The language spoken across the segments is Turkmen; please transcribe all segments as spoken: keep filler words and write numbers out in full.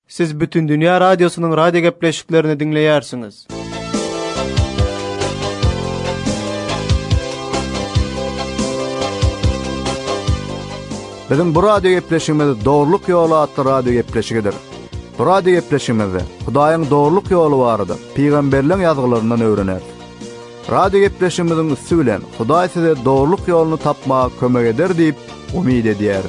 Siz bütün Dünya Radyosu'nun radyo gepleşiklerini dinleyersiniz. Bizim bu radyo gepleşigimiz Doğruluk Yolu adlı radyo gepleşigidir. Bu radyo gepleşigimizde Hudaýyň doğruluk ýoly barada peýgamberliň ýazgylaryndan öwrenär. Radyo gepleşigimizin üstü bilen Hudaý size doğruluk ýoluny tapmaga kömek eder diýip umyt edýär.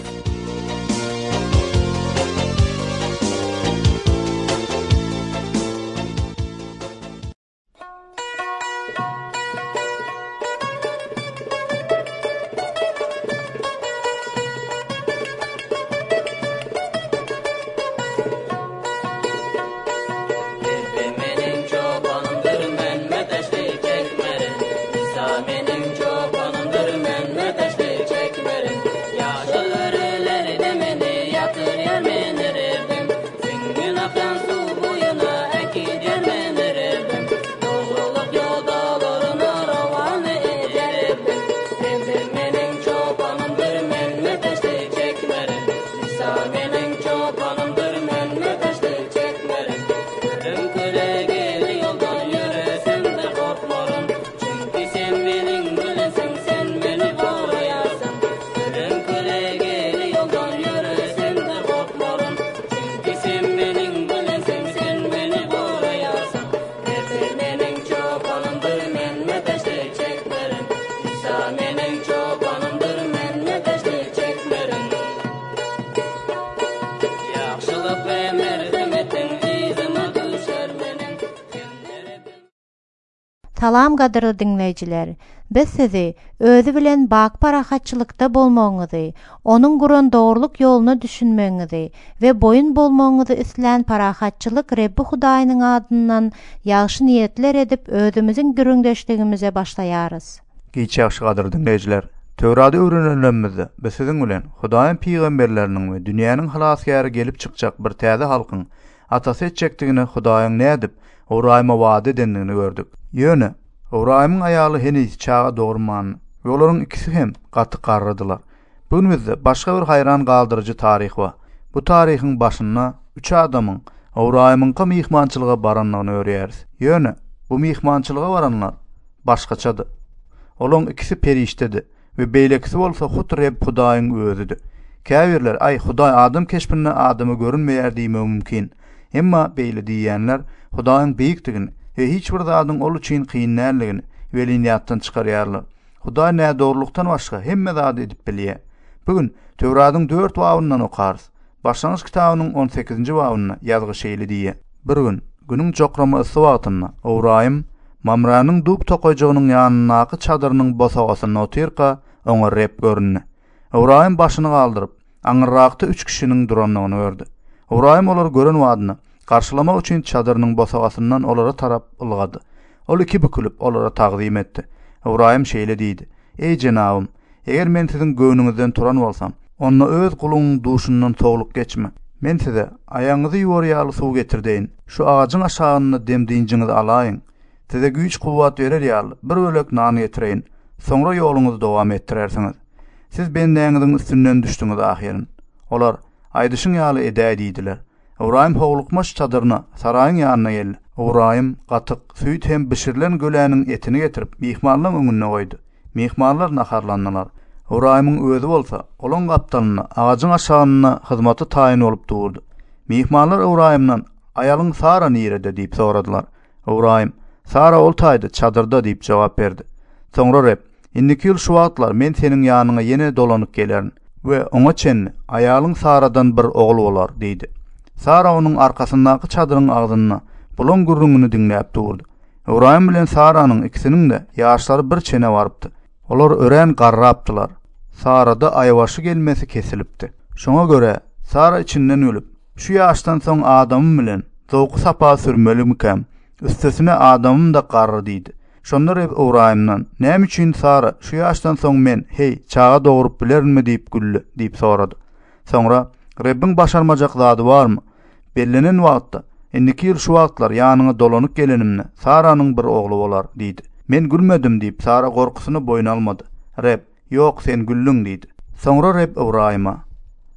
Salam gadyrly dinleýijiler. Biz sizi özü bilen bak parahatçylykda bolmagyňyzy, onuň guran dogrulyk ýoluny düşünmeňizi we boyun bolmagyňyzy islen parahatçylyk Rebbi Hudaýynyň adyndan ýagşy niýetler edip özümiziň gürüňdeşligimize başlaýarys. Giç ýagşy gadyrly dinleýijiler. Töwrady öwrenenlemizde biz siziň bilen Hudaýyň peýgamberleriniň we dünýäniň halasgary gelip çykjak bir täze halkyň atasy etjekdigini Hudaýyň nädip Huraýma wada edendigini gördük. Ýöne Huraýmyň aýaly Henis çağa dogurman we olaryň ikisi hem gaty garrydylar. Bugünmizde başga bir hayran galdyrjy taryh bar. Bu taryhyň başynda üç adamyň Huraýmyňka mihmançylyga baranlygyny öýrýäris. Ýöne bu mihmançylyga baranlar başgaçady. Olaryň ikisi periştedi we beýlekisi bolsa hut Reb Hudaýyň özüdi. Käbirler ay Hudaý adam keşpinde adamy görünmeýär diýme mümkin. Emma beýle diýýänler Hudaýyň beýikdigini we hiç bir zadyň ol üçin kynynärligini weliniýatdan çykarýarlar. Hudaý näde dogrulukdan başga hemme zady edip bilýär. Bugün Tewratyň dört wagyndan okarys. Başlangyç kitabynyň on sekizinji wagyna ýazgy şeýle diýär. Bir gün günüň jokrama ysy wagtynda Huraýym Mamranyň dup tokoýjagynyň ýanynaky çadyrynyň bosagasyna otyrka oňa rep görünne. Huraýym başyny galdyryp aňyrrakda üç kişiniň duranlygyny gördü. Huraýym olar gören wadyna karşılamak üçin çadırının bosagasından olara tarap ılgadı. Ol iki bükülüp olara taqdim etdi. Huraýym şeýle diýdi: "Ey jenabym, eger men siziň göwnüňizden turan bolsam, onda öz guluň duşundan soğuluk geçme. Men size aýaňyzy ýuwarýaly suw getirdeýin. Şu ağaçyň aşagyny demdiňiňizi alaýyn. Size güýç kuwwat berer ýaly bir bölek nan getireýin. Soňra ýoluňyzy dowam ettirersiňiz. Siz bendeňiziň üstünden düşdiňiz ahyryň." Olar aýdyşyň ýaly edä diýdiler. Huraýym howlukmaş çadyryna saraýyň ýanyna geldi. Huraýym gatyk süýt hem bişirilen göläniň etini getirip mihmanlaryň öňüne goýdy. Mihmanlar naharlandylar. Huraýymyň özü bolsa olan gapdanyna ağaçyň aşagyna hyzmaty taýin bolup durdy. Mihmanlar Huraýymdan aýalyň Sara nirede diýip soradylar. Huraýym Sara oltaýdy çadyrda diýip jogap berdi. Soňra rep: "Indiki ýyl şu wagtlar men seniň ýanyňa ýene dolanyp gelerin we oňa çenni aýalyň Saradan bir ogul bolar" diýdi. Sara onuň arkasyndaky çadyryň agzyna bulan gürrüňini dinläp durdy. Huraýym bilen Saranyň ikisiniň de ýaşlary bir çene barypdy. Olar ören garrapdylar. Sarada aýwaşy gelmesi kesilipdi. Şoňa göre Sara içinden ölüp, şu ýaşdan soň adamym bilen zowky sapa sürmeli mikem? Üstesine adamym da garry diýdi. Şonda Reb Huraýymdan: "Näme üçin Sara şu ýaşdan soň men hey çağa dogurup bilermi?" diýip güllü diýip sorady. Soňra: "Rebbiň başarmajak zady barmy? Bellenen wagtda, indiki ýyl şu wagtlar ýanyňa dolanyp gelenimne Saranyň bir ogly bolar" diýdi. "Men gülmedim" diýip Sara gorkusyny boyun almady. Reb: "Ýok, sen güllüň" diýdi. Soňra Reb Huraýyma: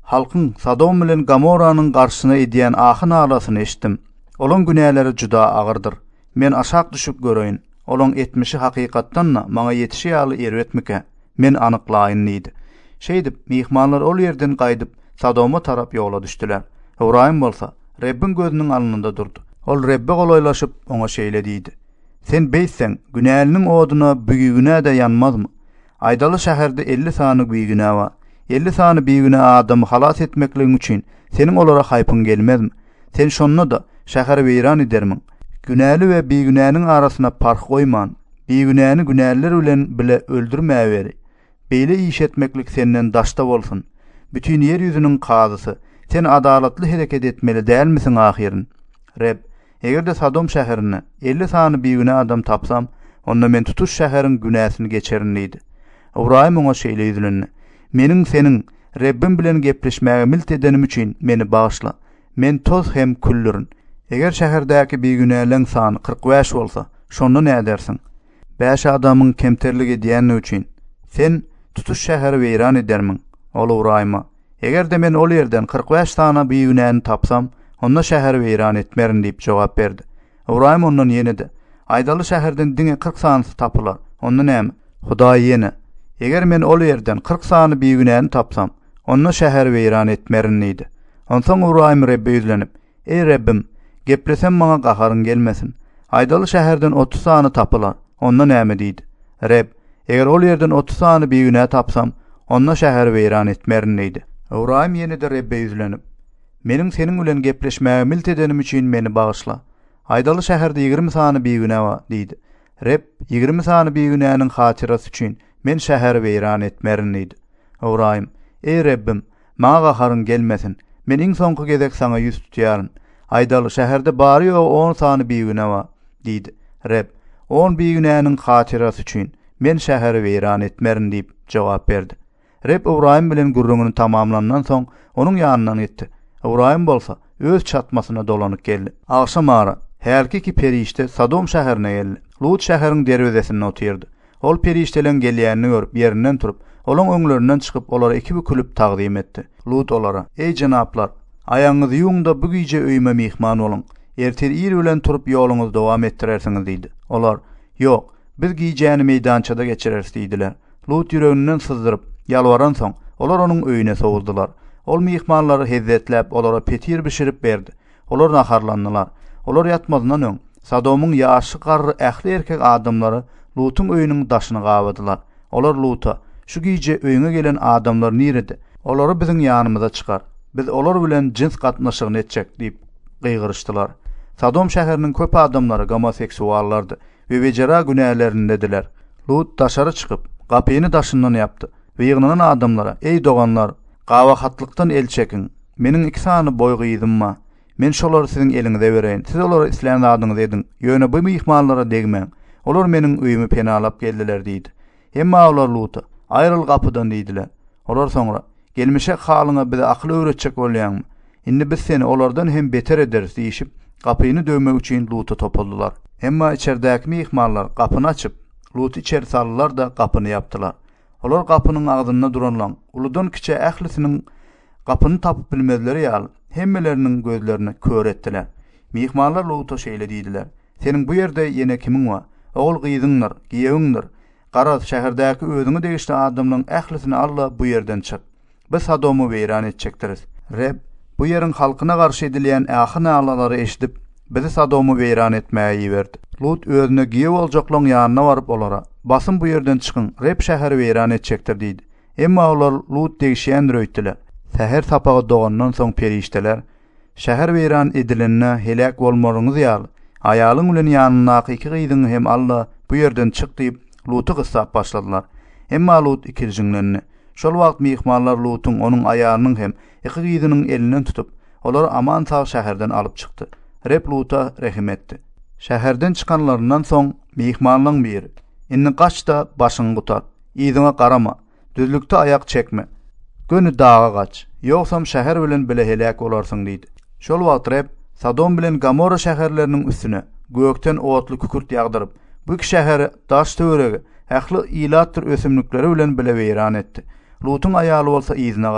halkın Sodom bilen Gomorranyň garşysyna edýän ahyn ağlasyny eşitdim. Olaň günäleri juda agyrdyr. Men aşak düşüp göreýin. Olaň etmişi hakykatdanna maňa ýetişi ýaly eretmeke. Men anyklaýyn diýdi. Şeýdip, mihmanlar ol ýerden gaýdyp Sodoma tarap ýola düşdiler. Ibrahim bolsa Rebbin gözüniň alnynda durdy. Ol Rebbe golaylaşyp oňa şeýle diýdi. Sen beýsen, günäliň oduna büýügüne de yanmazmy? Aýdaly şäherde elli sany büýügüne bar. elli sany büýügüne adamy halas etmekligiň üçin seniň olara haýpyň gelmezmi? Sen şonda da şäher weýran edermiň. Günäli we büýügünäniň arasyna park goýman. Büýügünäni günäliler bilen bile öldürmäweri. Beýle iş etmeklik senden daşta bolsun. Bütün yer ýüzüniň kazysy. Sen adalatly hereket etmeli dälmisin ahyryň? Reb, egerde Sodom şäherini elli sany büýügüne adam tapsam, onda men tutuş şäheriň günäsini geçerin diýdi. Ibrahim oňa şeýle ýüzlendi. Meniň seniň Rebbim bilen gepleşmäge milt edenim üçin meni bagyşla. Men toz hem küllürün. Eger şäherdäki büýügünäleň sany kırk beş bolsa, şonda näme dersiň? beş adamyň kemterligi diýeni üçin sen tutuş şäheri weýran edermiň. Ol Ibrahima, egerde men ol ýerden kırk beş sana büýügünäni tapsam, onda şäheri weýran etmerin diýip jogap berdi. Ibrahim ondan ýene-de, aýdaly şäherden diňe kırk sanysy tapylar. Onda näme? Hudaý ýene, eger men ol ýerden kırk sany büýügünäni tapsam, onda şäheri weýran etmerin diýdi. Onsoň Ibrahim Rebbe ýüzlenip, ey Rebbim, geplesem maňa gaharyň gelmesin. Aýdaly şäherden otuz sany tapylar. Onda näme diýdi? Reb, eger ol ýerden otuz sany büýügünä tapsam, onda şäheri weýran etmerin diýdi. Ibrahim ýene-de Rebbe ýüzlenip, meniň seniň bilen gepleşmäge milt edenim üçin meni bagyşla. Aýdaly şäherde ýigirmi sany büýügüne bar diýdi. Reb, ýigirmi sany büýügünäniň hatyrasy üçin men şäheri weýran etmerin diýdi. Ibrahim, ey Rebbim, maňa gaharyň gelmesin. Men iň soňky gezek saňa ýüz tutýaryn. Aýdaly şäherde bary ýok on sany büýügüne bar diýdi. Reb, on büýügünäniň hatyrasy üçin men şäheri weýran etmerin diýip jogap berdi. Reb Ibrahim bilen gurrungyny tamamlandan soň onuň ýanyna gitdi. Ibrahim bolsa öz çatmasyna dolanyp geldi. Agşam ara herki ki perişte Sodom şäherine geldi. Lut şäheriniň derwezesinde oturdy. Ol periştelen gelýänini görüp ýerinden turup, olaň öňlerinden çykyp olara iki bükülüp taqdim etdi. Lut olara, ey janaplar, aýaňyzy ýuňda bu güýje öýme mihman bolun. Ertir ýer bilen turup ýoluňyzy dowam etdirersiňiz diýdi. Olar, ýok, biz giýjäni meýdançada geçireriz diýdiler. Lut ýüreginden sızdyryp ýalwaran soň, olar onuň öýüne sowuzdylar. Ol mihmanlary hezzetläp olara petir bişirip berdi. Olar naharlandylar. Olar ýatmazdan öň Sodomyň ýaşy garry ähli erkek adamlary Lutyň öýüniň daşyny gawadylar. Olar Luta, şu giýje öýüňe gelen adamlar nirede? Olary biziň ýanymyza çykar. Biz olar bilen jins gatnaşygyny etjek diýip gıýgyrışdylar. Sodom şäheriniň köp adamlary homoseksuallardy we wejera günälerindediler. Lut daşary çykyp, gapyny daşyndan ýapdy we ýygnanan adamlara, ey doganlar, gawahatlykdan el çekin. Meniň iki sany boy gyýdymma. Men şolary siziň eliňize bereýin. Siz olary isläň adyňyzy edin. Ýöne bu mihmanlara degmeň. Olar meniň öýümi penalap geldiler diýdi. Hemma olar Luta, aýryl gapydan diýdiler. Olar soňra, gelmişek halyňa bize akly öwretjek bolýanmy? Indi biz seni olardan hem beter ederiz diýişip, gapyny dövmek üçin Luta topuldular. Hemma içerdäki mihmanlar gapyny açyp, Luty içeri saldylar da gapyny ýapdylar. Olar gapynyň agdynda duranlaň, uludan kiçe ählisiniň gapyny tapyp bilmezleri ýaly, hemmeleriniň gözlerini kör etdiler. Mihmanlar Luta şeýle diýdiler: "Seniň bu ýerde ýene kimiň bar? Ogul gyýdyňlar, giýeňdir. Garaz şäherdäki özüňe degişli adamlaryň ählisini alla bu ýerden çyk. Biz Sodomy weýran etjekdiriz." Reb, bu ýeriň halkyna garşy edilýän ähli ağlalary eşidip, bizi Sodomy weýran etmäge ýiberdi. Lut özüne giýe boljaklaryň ýanyna baryp olara, "Basyn bu ýerden çykyň, Reb şäheri weýran etjekdir" diýdi. Emma olar Lut degişýändir öýtdiler. Täher tapagy dogandan soň perişteler, şäher weýran edilenine helak bolmaryňyz ýaly, aýalyň bilen ýanyna iki gyýdyň hem alla bu ýerden çyk diýip Luty gysap başladylar. Emma Lut ikirjiňlerini, şol wagt mihmanlar Lutyň onuň aýalynyň hem iki gyýdynyň elinden tutup, olary aman sag şäherden alyp çykdy. Reb Luta rahim etdi. Şäherden çykanlaryndan soň mihmanlaryň biri, "Inni gaçda başyňy gutar, ýyzyňa garama, düzlükde ayak çekme. Gönü dağa gaç, ýoksam şäher bilen bile helak bolarsyň" diýdi. Şol wagt Reb Sodom bilen Gomorra şäherleriniň üstüne gökten otly kükürt ýagdyryp, bu iki şäheri daş töweregi, ähli ilatdyr ösümlikleri bilen bile weýran etdi. Lutyň aýaly bolsa ýyzyna garady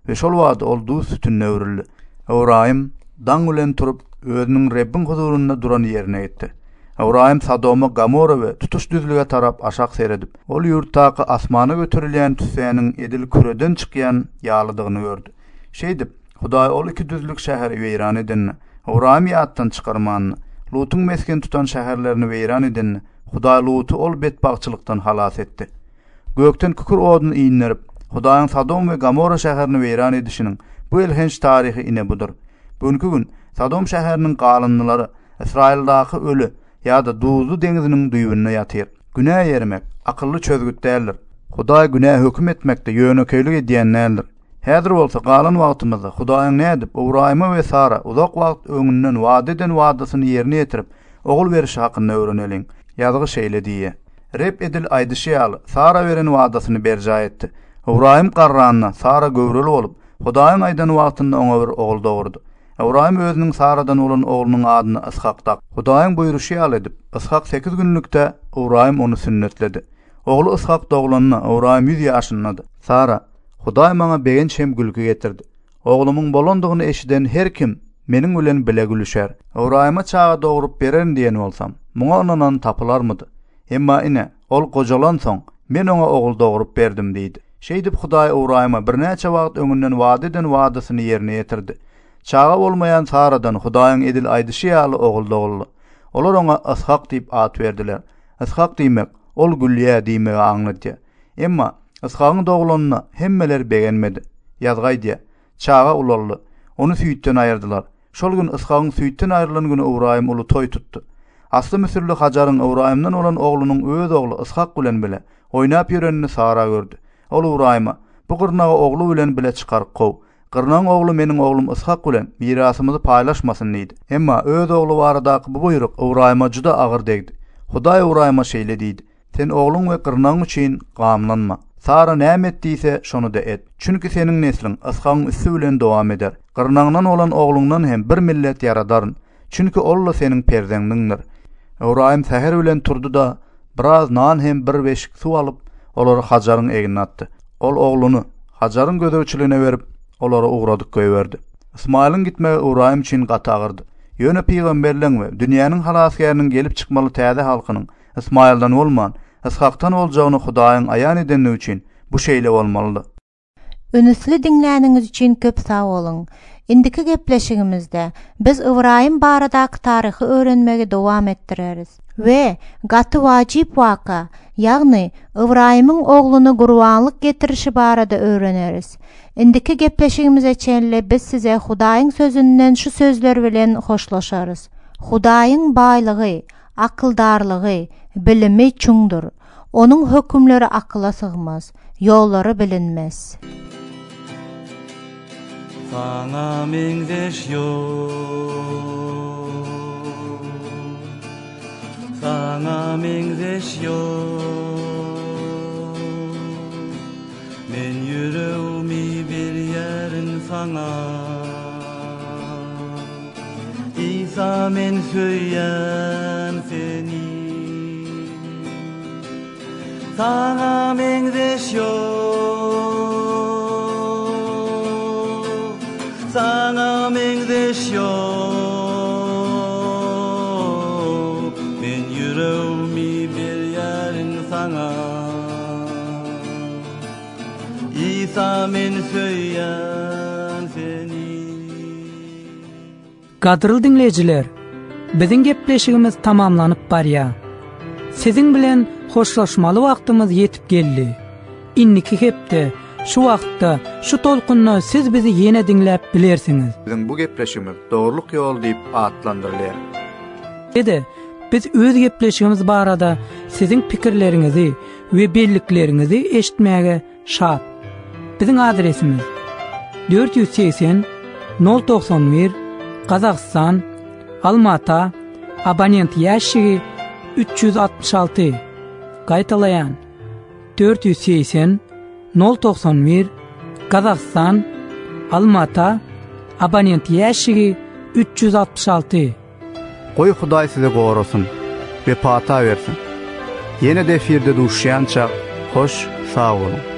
we şol wagty ol du sütüne öwrildi. Ibrahim daň bilen turup özüniň Rebbin huzurunda duran ýerine gitdi. Ibrahim Sodoma, Gomorra we tutuş düzlüge tarap aşak seyredip, ol ýurtdaky asmana götürilýän tüsäniň edil küreden çykýan ýalydygyny gördü. Şeýdip, Hudaý ol iki düzlük şäheri weýran edinni, Ibrahim ýatdan çykarmanyny, Lutyň mesken tutan şäherlerini weýran edinni, Hudaý Luty ol betbagçylykdan halas etdi. Gökten kükür oduny iýinlerip, Hudaýyň Sodom we Gomorra şäherini weýran edişiniň bu ilhenç taryhy ine budur. Bugünkü gün Sodom şäheriniň galynlary Israildaky ölü ýa-da Duzlu deňiziniň düýbüne ýatyr. Günäh ýermek akylly çözgüt däldir. Hudaý günäh höküm etmekde ýönekeýlik edýänler. Häzir bolsa galan wagtymyzda Hudaýyň nädip Ibrahima we Sara uzak wagt öňünden wada eden wadasyny ýerine ýetirip ogul beriş hakyny öwreneliň. Ýazgy şeýle diýe. Rep edil aýdyşýaly Sara beren wadasyny berja etdi. Ibrahim garranyna Sara göwreli bolup Hudaýyň aýdan wagtynda oňa bir ogul dogurdy. Ibrahim özüniň Saradan bolan oglunyň adyny Ishak tak. Hudaýyň buýruşy ýaly edip, Ishak sekiz günlükde Ibrahim onu sünnetledi. Oglu Ishak dogulanyna Ibrahim yüz ýaşyndadı. Sara, Hudaý maňa begen şem gülki getirdi. Oglumyň bolandygyny eşiden her kim meniň bilen bile gülüşär. Ibrahima çağa dogurup beren diýen bolsam, muňa onanan tapylarmydy? Emma ine, ol gojalan soň men oňa ogul dogurup berdim diýdi. Şeýdip Hudaý Ibrahima birnäçe wagt öňünden wada eden wadasyny ýerine ýetirdi. Çağa bolmayan Saradan Hudaýyň edil aýdyşy ýaly ogul doguldy. Olar oňa Ishak diýip at berdiler. Ishak diýmek ol gülýä diýmegi aňlatdy. Emma Ishakyň dogulanyna hemmeler begenmedi. Ýazgaýdy. Çağa ulaldy. Onu süýtden aýyrdylar. Şol gün Ishakyň süýtden aýrylan güni Ibrahim uly toý tutdy. Asly Misirli Hajaryň Ibrahimden olan oglunyň öz oglu Ishak bilen bile oýnap ýörenini Sara gördü. Ol Ibrahima, bu gyrnagy oglu bilen bile çykaryp gow. Gyrnaň oglu meniň oglum Ishak bilen mirasymyzy paýlaşmasyn diýdi. Emma öz oglu baradaky bu buyruk Ibrahima juda agyr degdi. Hudaý Ibrahima şeýle diýdi: "Sen oglun we gyrnaň üçin gamlanma. Sara näme etdiýse şonu da et. Çünki seniň neslin Ishakyň üstü bilen dowam eder. Gyrnaňdan olan oglundan hem bir millet ýaradaryn. Çünki ol seniň perzendiňdir." Ibrahim säher bilen turdu da biraz nan hem bir beşik su alyp olary Hajaryň egine atdy. Ol ogluny Hajaryň gözöçüligine berip olara uğradyk goýberdi. Ismail'in gitmegi Ibrahim üçin gaty agyrdy. Ýöne peýgamberleň we dünýäniň halasgäriniň gelip çykmaly täze halkynyň Ismail'dan bolman, Ishak'tan boljagyny Hudaýyň aýan edeni üçin bu şeýle bolmaly. Ünüsli dinläniňiz üçin köp sag bolun. Indiki gepleşigimizde biz Ibrahim baradaky taryhy öwrenmege dowam etdireriz we gaty wajyp waka, ýagny Ibrahimyň ogluny gurbanlyk getirişi barada öwreneriz. Indiki gepleşigimize çenle biz size Hudaýyň sözünden şu sözler bilen hoşlaşarız. Hudaýyň baýlygy, akyldarlygy, bilimi çuňdur. Onuň hökümleri akla sygmaz, ýollary bilinmez. Sana mengdeş yok, sana mengdeş yok. Men yüreğimi bir yerin sana, İsa men söyleyen seni. Sana mengdeş yok, sana mengdeş yok. Men yüreğimi bir yerin sana, İsa men söyleyen seni. Gadrıl dinleyijiler, biziň gepleşigimiz tamamlanyp barýar. Siziň bilen hoşlaşmaly wagtymyz ýetip geldi. Inniki hepde şu wagtda şu tolkunna siz bizi ýene dinläp bilersiňiz. Biziň bu gepleşigimiz dogurlyk ýol diýip atlandyrylýar. Ede biz öz gepleşigimiz barada siziň pikirleriňizi we belliklerinizi eşitmäge şat. Biziň adresimiz dört yüz seksen nol doksan bir Kazakistan, Almata, abonent ýaşygy üç yüz altmış altı. Gaýtalaýan dört yüz seksen nol doksan bir Kazakistan, Almata, abonent ýaşygy üç yüz altmış altı. Goý Hudaý size gorasyň we pata bersin. Ýene de efirde duşýança hoş sag bolun.